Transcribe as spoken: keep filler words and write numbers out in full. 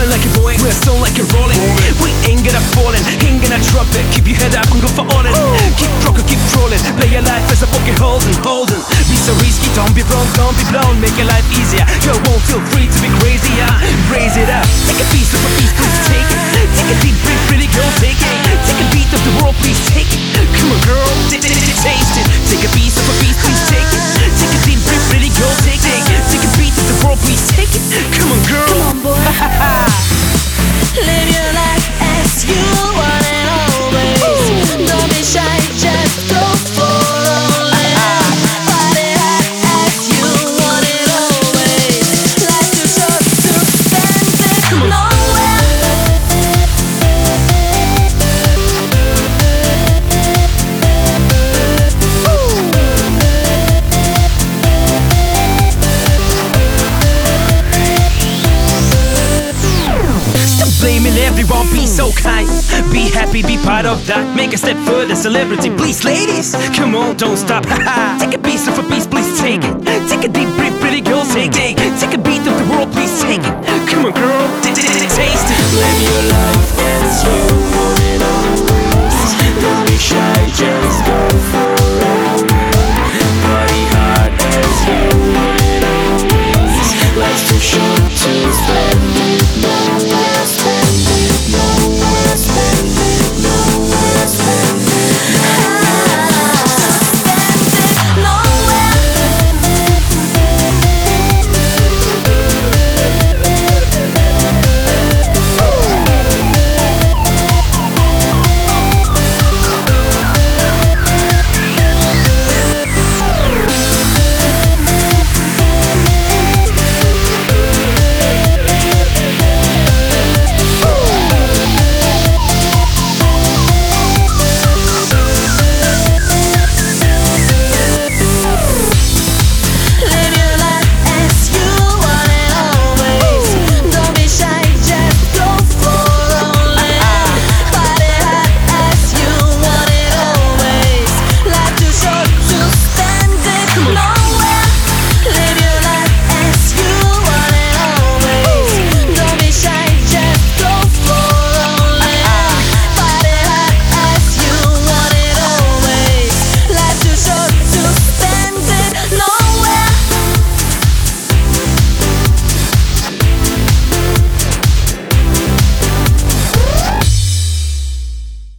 Flying like a Boeing, we're still like a rolling. We ain't gonna fall in, ain't gonna drop it. Keep your head up and go for all in. Keep rocking, keep trolling. Play your life as a pocket holding, holding. Be so risky, don't be wrong, don't be blown. Make your life easier. You won't feel free to be crazy, yeah. Raise it up. Take a piece of a piece, please take it. Take a deep breath, pretty girl, take it. Take a beat of the world, please take it. Come on, girl, taste it. Take a piece of a piece, please take it. Take a deep breath, pretty girl, take it. Take a beat of the world, please take it. Come on, girl. Come on, boy. Live your life as you want it always. Don't be shy, just go for it. Party hard as you want it always. Life too short to spend it nowhere. Blaming everyone, be so kind. Be happy, be part of that. Make a step further, celebrity. Please, ladies, come on, don't stop. Take a piece of a piece, please take it. Take a deep breath, pretty girl, take it. Take a beat of the world, please take it.